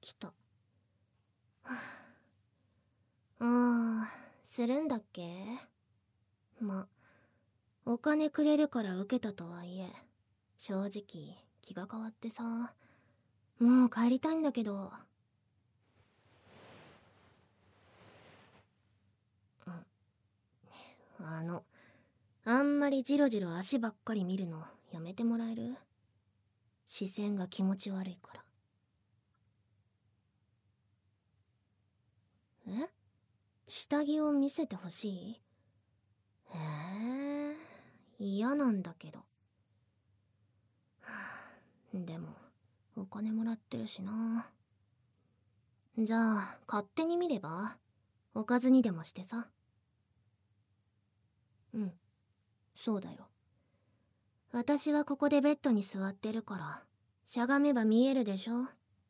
きた。ああ、するんだっけ？ま、お金くれるから受けたとはいえ、正直気が変わってさ、もう帰りたいんだけど。あの、あんまりジロジロ足ばっかり見るのやめてもらえる？視線が気持ち悪いから。え？下着を見せてほしい？へえ、嫌なんだけど。でも、お金もらってるしな。じゃあ、勝手に見れば？おかずにでもしてさ。うん、そうだよ。私はここでベッドに座ってるから、しゃがめば見えるでしょ？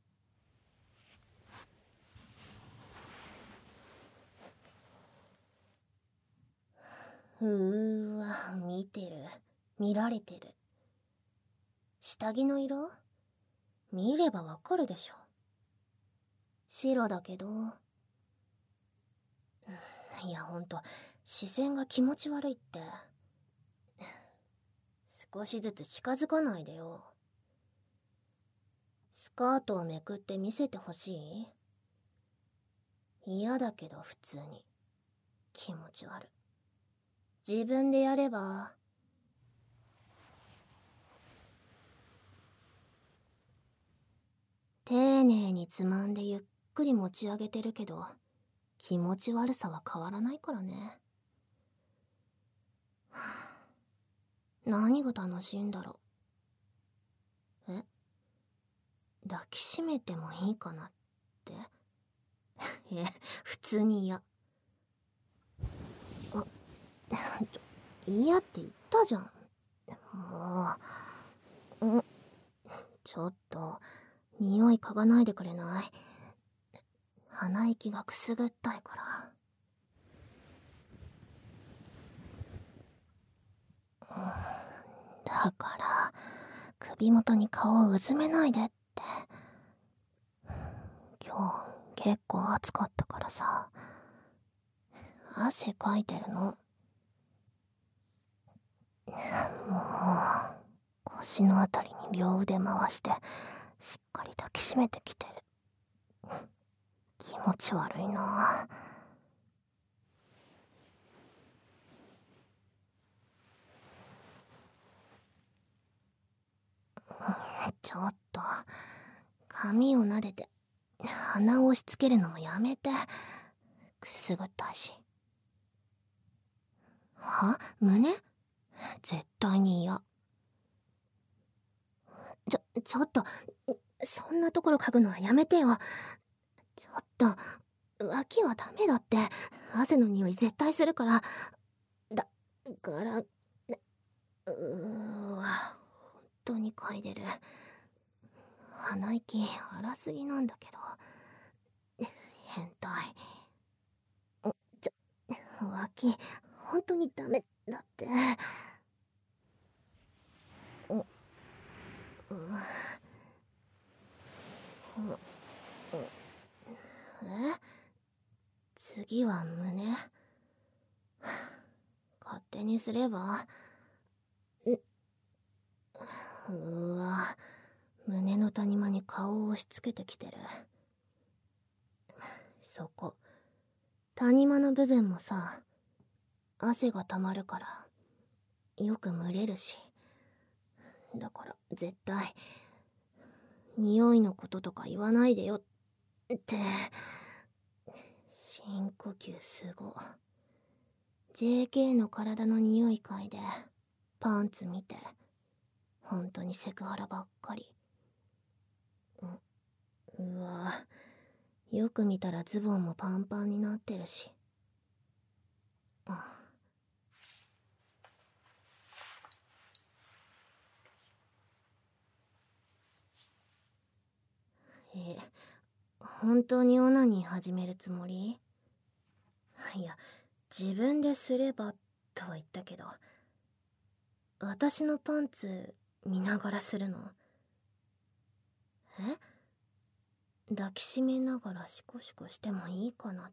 見てる。見られてる。下着の色？見ればわかるでしょ。白だけど。いや、ほんと、視線が気持ち悪いって。少しずつ近づかないでよ。スカートをめくって見せてほしい？嫌だけど普通に。気持ち悪い。自分でやれば。丁寧につまんでゆっくり持ち上げてるけど、気持ち悪さは変わらないからね。何が楽しいんだろう。抱きしめてもいいかなって？普通に嫌。嫌って言ったじゃん。もう、ちょっと、匂い嗅がないでくれない？鼻息がくすぐったいから。だから、首元に顔をうずめないでって。今日、結構暑かったからさ、汗かいてるの。もう、腰のあたりに両腕回して、しっかり抱きしめてきてる。気持ち悪いな。ちょっと、髪を撫でて、鼻を押し付けるのもやめて。くすぐったいし。胸？絶対に嫌。ちょっと、そんなところ嗅ぐのはやめてよ。ちょっと、脇はダメだって。汗の匂い絶対するから。だから、本当に嗅いでる。鼻息荒すぎなんだけど。変態。脇、本当にダメだって。次は胸？勝手にすれば？胸の谷間に顔を押し付けてきてる。そこ、谷間の部分もさ、汗が溜まるからよく蒸れるし。だから絶対匂いのこととか言わないでよって。深呼吸すご。JK の体の匂い嗅いでパンツ見て、本当にセクハラばっかり。よく見たらズボンもパンパンになってるし。本当にオナニー始めるつもり？いや、自分ですればとは言ったけど、私のパンツ見ながらするの？ 抱きしめながらシコシコしてもいいかなって。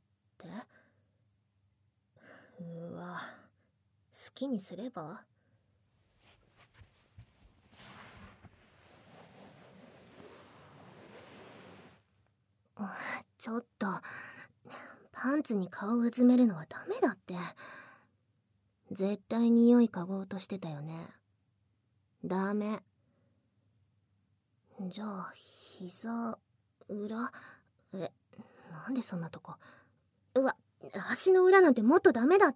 うわ、好きにすれば。ちょっと、パンツに顔うずめるのはダメだって。絶対匂い嗅ごうとしてたよね。ダメ。じゃあ膝裏、なんでそんなとこ。うわ、足の裏なんてもっとダメだって。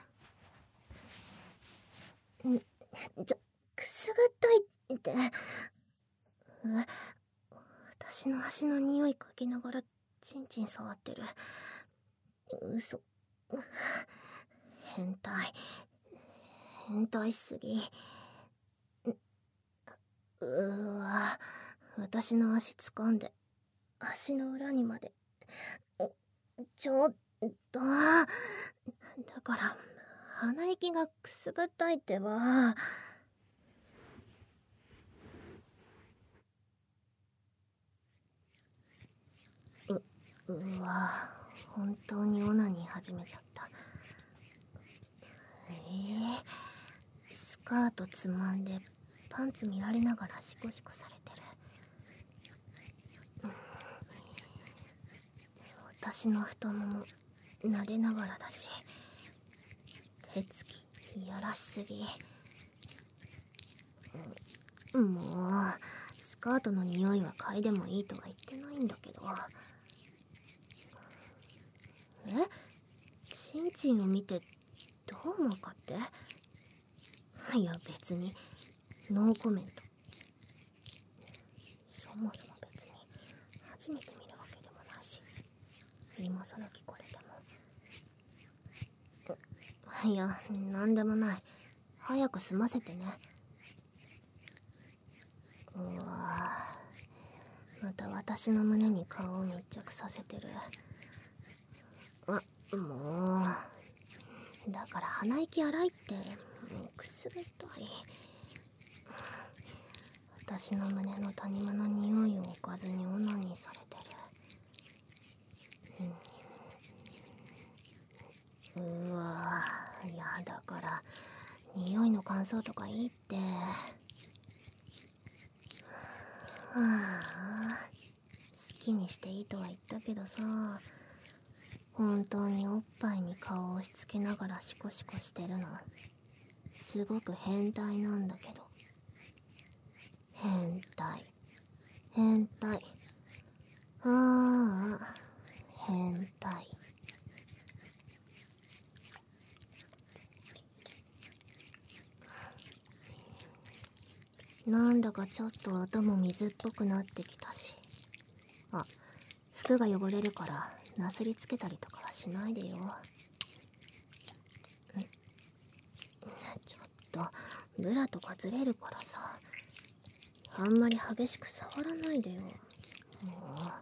くすぐったいって。私の足の匂い嗅ぎながらチンチン触ってる。嘘。変態すぎ。わ、私の足掴んで足の裏にまで。ちょっと、だから鼻息がくすぐったいってば。うわ、本当にオナニー始めちゃった。スカートつまんでパンツ見られながらシコシコされてる。私の太もも撫でながらだし、手つきいやらしすぎ。もうスカートの匂いは嗅いでもいいとは言ってないんだけど。チンチンを見てどう思うかって。いや別にノーコメント。そもそも別に初めて見るわけでもないし、今更聞かれても。いや、なんでもない。早く済ませてね。うわぁ、また私の胸に顔を密着させてる。もうだから鼻息荒いって。もうくすぐったい。私の胸の谷間の匂いを置かずにオナニーされてる。うわぁ、いやだから匂いの感想とかいいって。はあ、好きにしていいとは言ったけどさ、本当におっぱいに顔を押し付けながらシコシコしてるのすごく変態なんだけど。変態ああ、変態。なんだかちょっと音も水っぽくなってきたし。服が汚れるからなすりつけたりとかはしないでよ。ちょっとブラとかずれるからさ、あんまり激しく触らないでよ。もう。は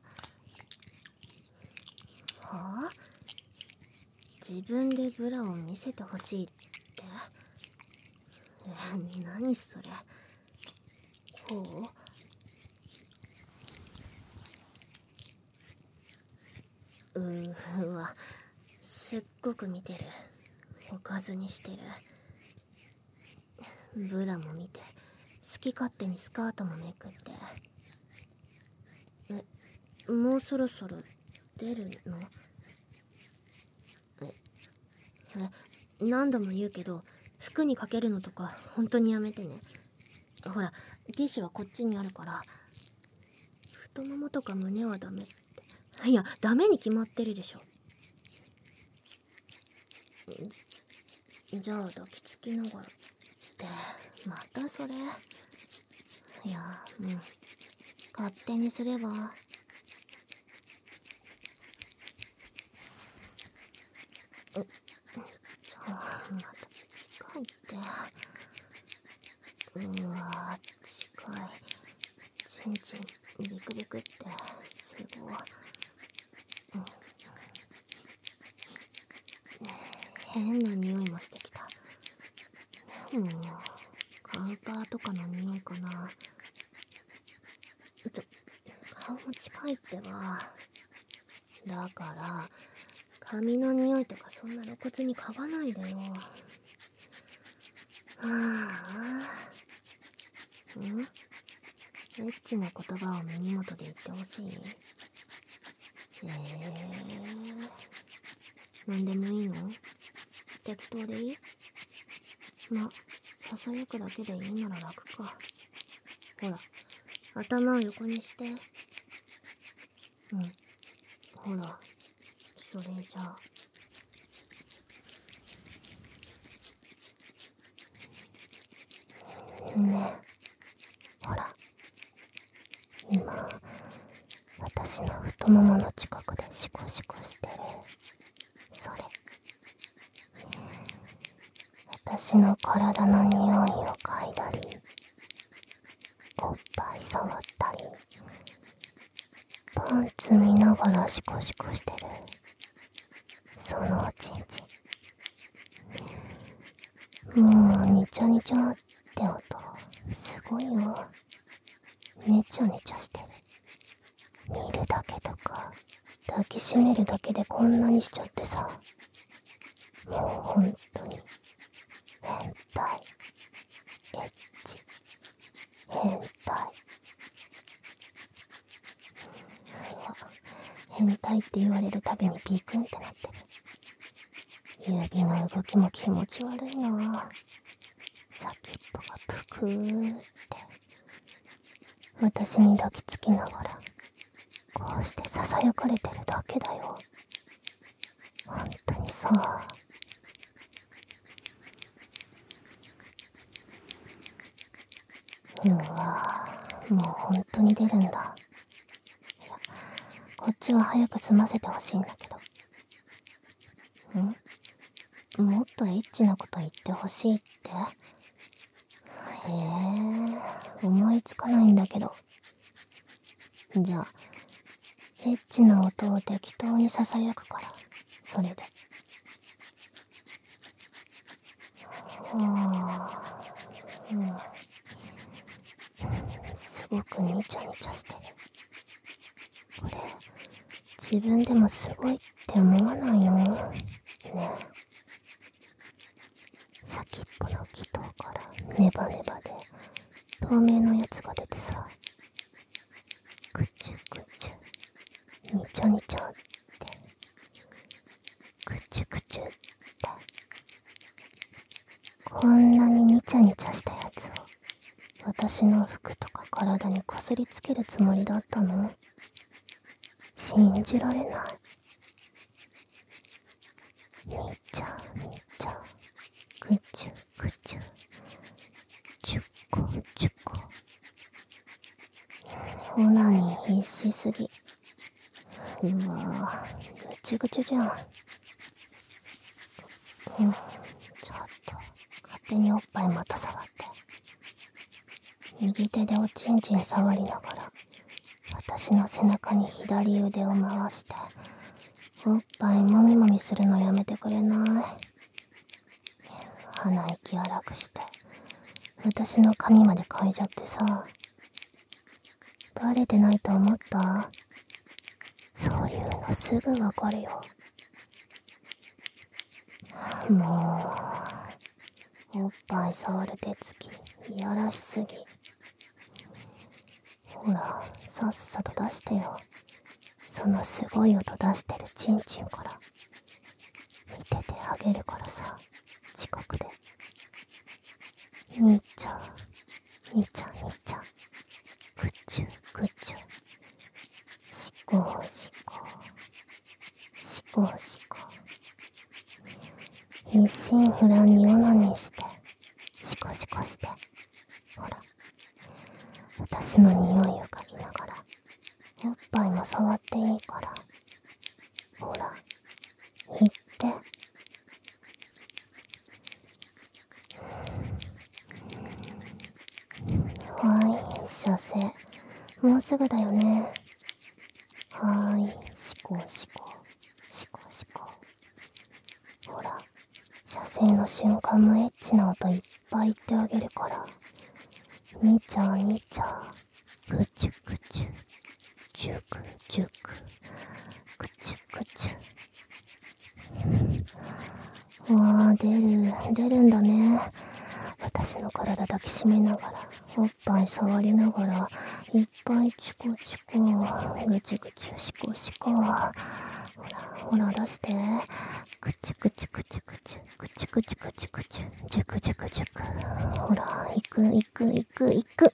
あ？自分でブラを見せてほしいって？何それ。こうわ、すっごく見てる。おかずにしてる。ブラも見て、好き勝手にスカートもめくって。もうそろそろ出るの？何度も言うけど、服にかけるのとか本当にやめてね。ほら、ティッシュはこっちにあるから。太ももとか胸はダメって。いや、ダメに決まってるでしょ。じゃあ抱きつきながらって、またそれ。いや、勝手にすれば。また近いって。うわー、近い。チンチンビクビクってすごい。変な匂いもしてきた。カウパーとかの匂いかな。 顔も近いってば。だから髪の匂いとかそんな露骨に嗅がないでよ。エッチな言葉を耳元で言ってほしい？なんでもいいの？適当でいい？ま、ささやくだけでいいなら楽か。ほら、頭を横にして。ほら、それじゃあ。ねえ、ほら、今私の太ももの近くでシコシコしてる。それ、私の体の匂いを嗅いだり、おっぱい触ったり、パンツ見ながらシコシコしてる。そのおちんちん、もうニチャニチャって音すごいよ。ネチャネチャしてる。見るだけとか抱きしめるだけでこんなにしちゃってさ、もうほんとに変態、エッチ、変態。変態って言われるたびにビクンってなってる。指の動きも気持ち悪いな。先っぽがぷくーって私に抱きつきながらこうしてささやかれてるだけだよ。ほんとにさ。うわぁ、もうほんとに出るんだ。いや、こっちは早く済ませてほしいんだけど。もっとエッチなこと言ってほしいって？思いつかないんだけど。じゃあ、エッチな音を適当にささやくから、それで。すごくニチャニチャしてる。これ、自分でもすごいって思わないの？ねえ。先っぽの気筒からネバネバで透明のやつが出てさ、グチュグチュ、ニチャニチャって、グチュグチュって、こんなにニチャニチャしたやつを私の服とか体にこすりつけるつもりだったの？信じられない。ニチャニチャ、グチュグチュ、チュコチュコ。オナニー必死すぎ。うわぁ、ぐちゅぐちゅじゃん。ちょっと勝手におっぱいまた触って。右手でおちんちん触りながら私の背中に左腕を回しておっぱいもみもみするのやめてくれない？鼻息荒くして私の髪まで嗅いじゃってさ。バレてないと思った？そういうのすぐわかるよ。もうおっぱい触る手つきいやらしすぎ。ほら、さっさと出してよ。そのすごい音出してるチンチンから見ててあげるからさ、近くで。兄ちゃん、兄ちゃん、兄ちゃん、グチュグチュ、シコシコ、シコシコ。一心不乱にオナニーしてシコシコして、ほら、私の匂いを嗅ぎながらおっぱいも触っていいから、ほら、言って。はい、射精。もうすぐだよね。はーい、シコシコ、シコシコ。ほら、射精の瞬間のエッチな音いっぱい言ってあげるから。にちゃにちゃ、ぐちゅぐちゅ。 ジュクジュク、クチュクチュ。わあ、出るんだね。私の体抱きしめながら、おっぱい触りながら、いっぱいチコチコ、ぐちぐちシコシコ。ほらほら出して。クチクチクチクチ、クチクチクチクチ、ジュクジュクジュク。ほら、行く行く行く行く。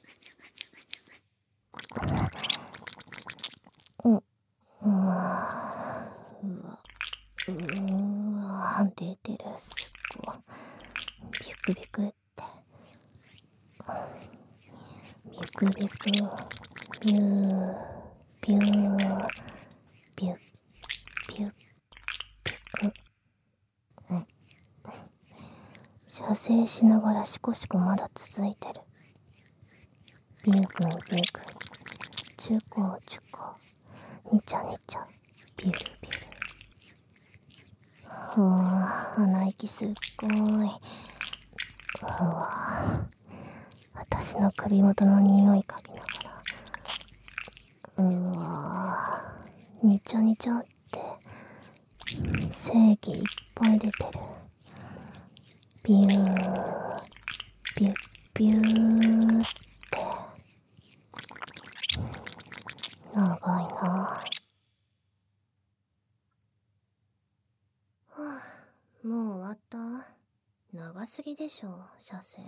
うわ、出てる、すっごい。ビクビクって。ビクビク、ビュー、ビュー、ビュッ、ビュッ、ビク。射精しながらシコシコまだ続いてる。ビュグビュグ、チュコチュコ、ニチャニチャ、ビュルビュル。鼻息すっごい。うわ、私の首元の匂い嗅ぎながら、うわ、ニチャニチャって精液いっぱい出てる。ビュービュッビューって長いな。はあ、もう終わった。長すぎでしょ、射精。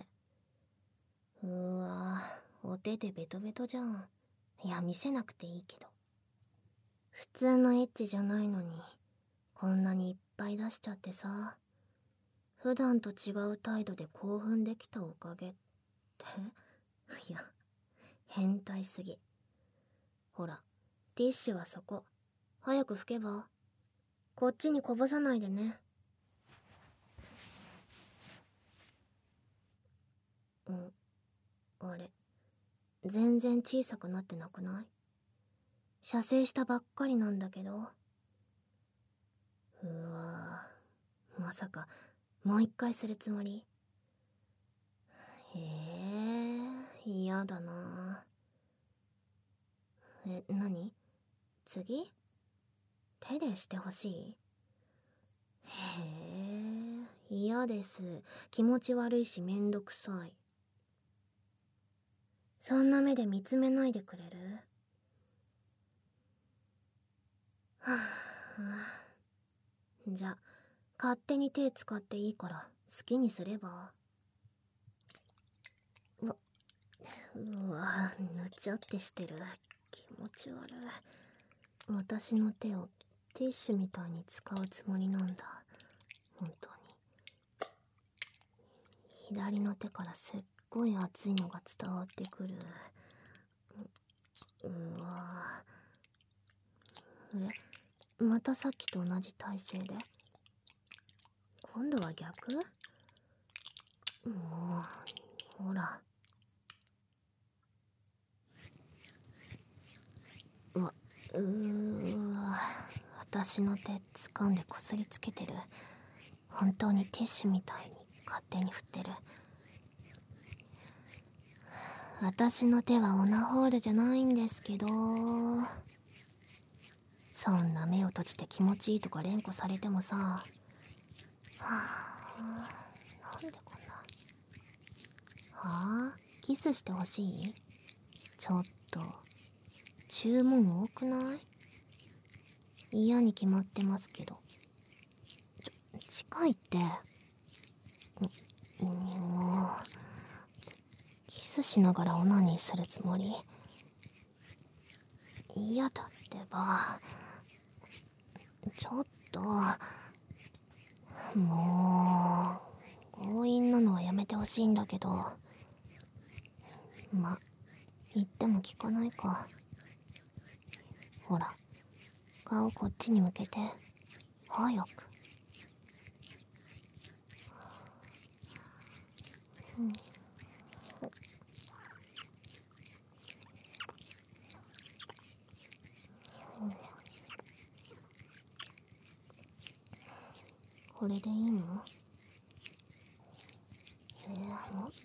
お手でベトベトじゃん。いや、見せなくていいけど。普通のエッチじゃないのに、こんなにいっぱい出しちゃってさ。普段と違う態度で興奮できたおかげって。いや、変態すぎ。ほら、ティッシュはそこ。早く拭けば。こっちにこぼさないでね。あれ、全然小さくなってなくない？射精したばっかりなんだけど。まさかもう一回するつもり？へえ、嫌だな。何？次？手でしてほしい？へえ、嫌です。気持ち悪いしめんどくさい。そんな目で見つめないでくれる？はあ、じゃ、勝手に手使っていいから好きにすれば。うわ、ぬちゃってしてる。気持ち悪い。私の手をティッシュみたいに使うつもりなんだ。本当に。左の手からすっごい熱いのが伝わってくる。またさっきと同じ体勢で？今度は逆？もう、ほら。私の手掴んでこすりつけてる。本当にティッシュみたいに勝手に振ってる。私の手はオナホールじゃないんですけど。そんな目を閉じて気持ちいいとか連呼されてもさ。はあ、なんでこんな。はあ、キスしてほしい？ちょっと注文多くない？嫌に決まってますけど。近いって。もうキスしながらオナニーするつもり？嫌だってば。ちょっともう強引なのはやめてほしいんだけど。言っても聞かないか。ほら、顔こっちに向けて。早く。これでいいの？もっと？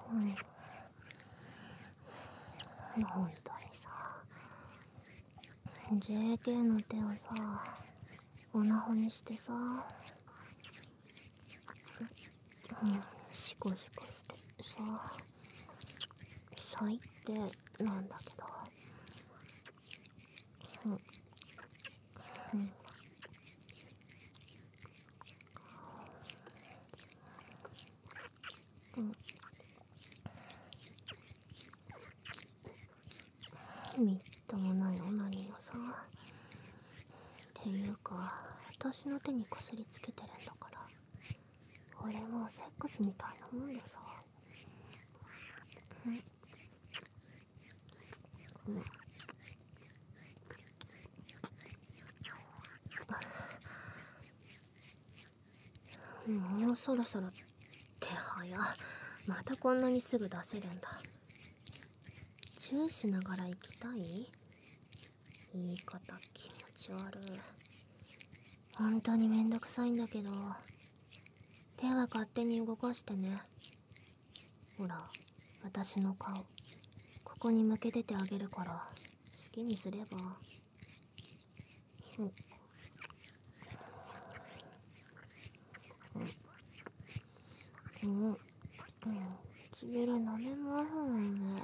本当にさ、JK の手をさ、オナホにしてさ、シコシコしてさ、最低なんだけど。みっともないオナニーをさ、っていうか私の手にこすりつけてるんだから、これもうセックスみたいなもんでさ。もうそろそろって早。またこんなにすぐ出せるんだ。チューしながら行きたい？言い方気持ち悪い。本当にめんどくさいんだけど、手は勝手に動かしてね。ほら、私の顔ここに向けててあげるから好きにすれば。唇舐めますもんね。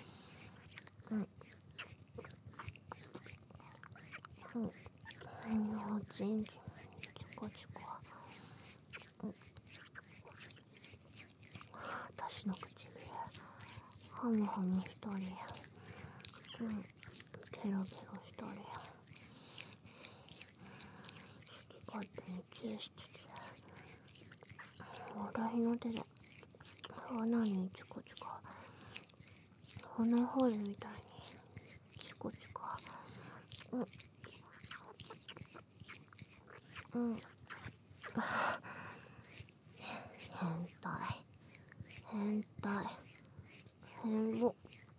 チンチンチコチコ。私の唇ハムハムしたり、ケロケロしたり、好き勝手にチューしつつ、私の手で鼻にチコチコ、鼻ホールみたいにチコチコ。変態変態変ぼ。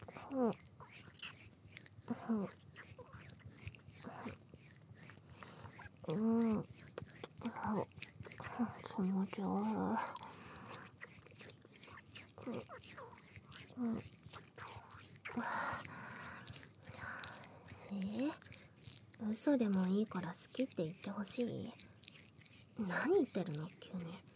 気持ち悪い。嘘でもいいから好きって言ってほしい。何言ってるの急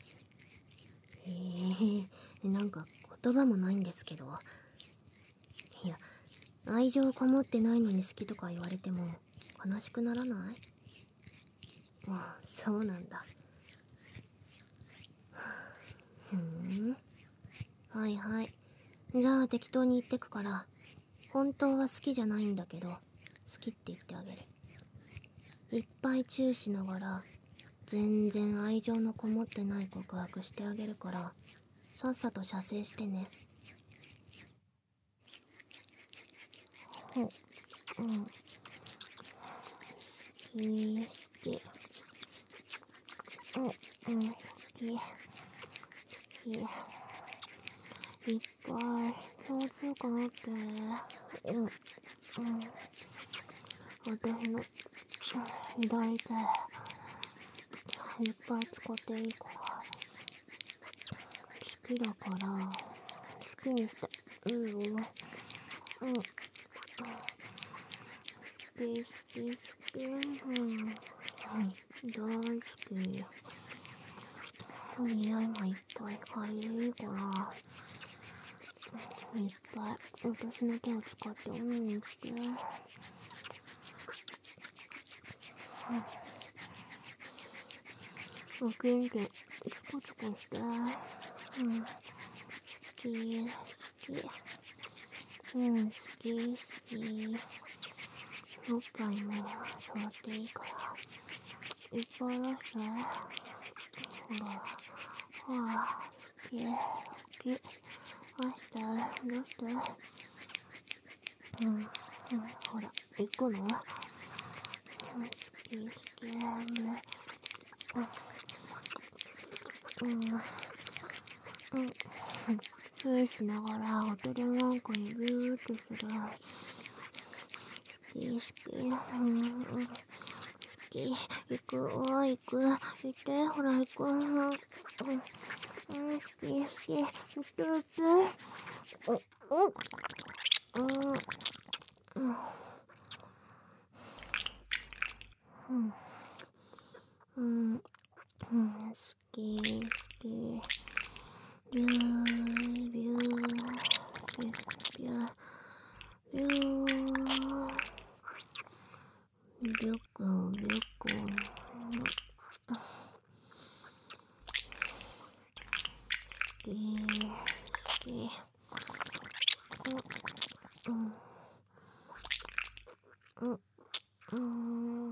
に。なんか言葉もないんですけど。いや、愛情こもってないのに好きとか言われても悲しくならない？あ、そうなんだ。はいはい。じゃあ適当に言ってくから、本当は好きじゃないんだけど好きって言ってあげる。いっぱいチューしながら全然愛情のこもってない告白してあげるから、さっさと射精してね。好き好き。好きいっぱいどうしようかなって。私の左手いっぱい使っていいから、好きだから好きにして。好き好き好き。大好き。匂いもいっぱい嗅いでいいから、いっぱい私の手を使ってオナニーして。おけんけんチコチコして。好き好き。好き好き。おっぱいも触っていいからいっぱい出して。ほらほら、好き好き。出してほら行くの。好き好きね。チューしながらホテルなんかにビューっとする。好き好き。好き。行く行く。行ってほら行く。好き好き。行って行って。 うん、うん、うん、うん、うん、好き、好き。ビュー、ビュー、ビュー、ビュー、ビュー、ビュッコ、ビュッコ。好き、好き。うん、うん、うん、うん。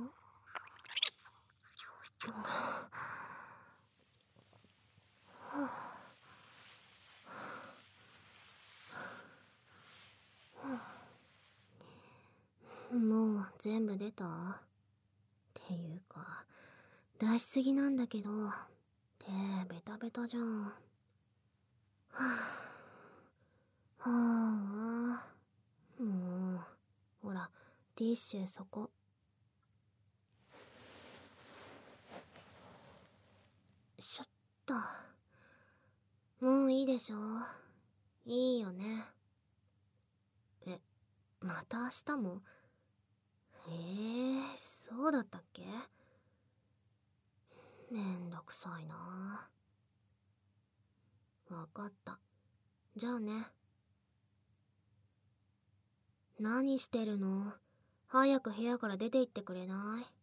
もう全部出たっていうか、出しすぎなんだけど、手ベタベタじゃん。はあ、はあ、もう、ほら、ティッシュそこ。しょった。もういいでしょ。いいよね。え、また明日も？そうだったっけ？めんどくさいな。わかった。じゃあね。何してるの？早く部屋から出て行ってくれない？